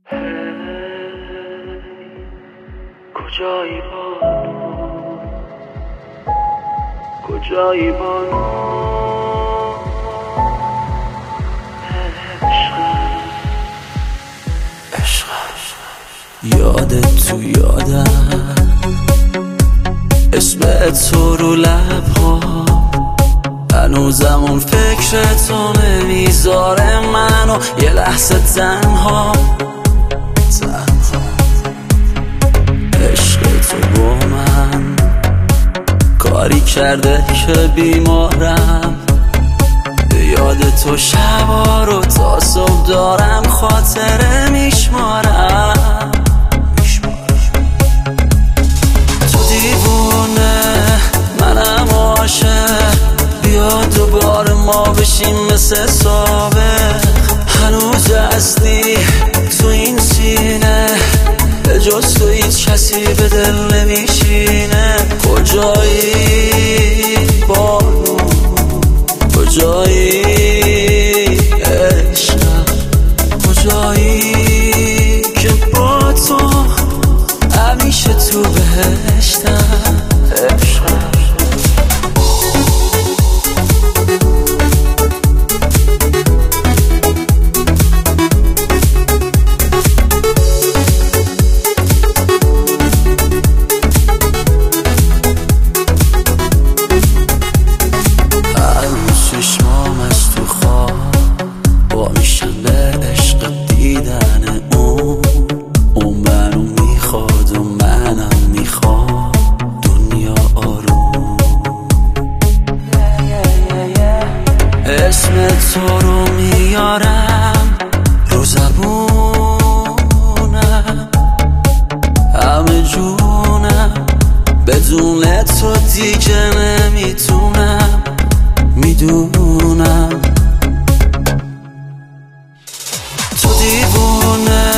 کجایی بانو، کجایی بانو، عشق یادت تو یادم، اسم تو رو لبها، هنوزم اون فکر تو نمیذاره منو یه لحظه تنها. عشق تو با من کاری کرده که بیمارم، یاد تو شبا رو تا صبح دارم خاطره میشمارم. تو دیوونه منم عاشق، بیا دوباره ما بشیم مثل سابق. هنوز هستی تو این سینه، به جز تو هیچ کسی به دل نمیشینه. کجایی بانو، کجایی عشق، کجایی که با تو همیشه تو بهشتم. عشق اسم تو رو میارم رو زبونم، همه جونم، بدون تو دیگه نمیتونم. میدونم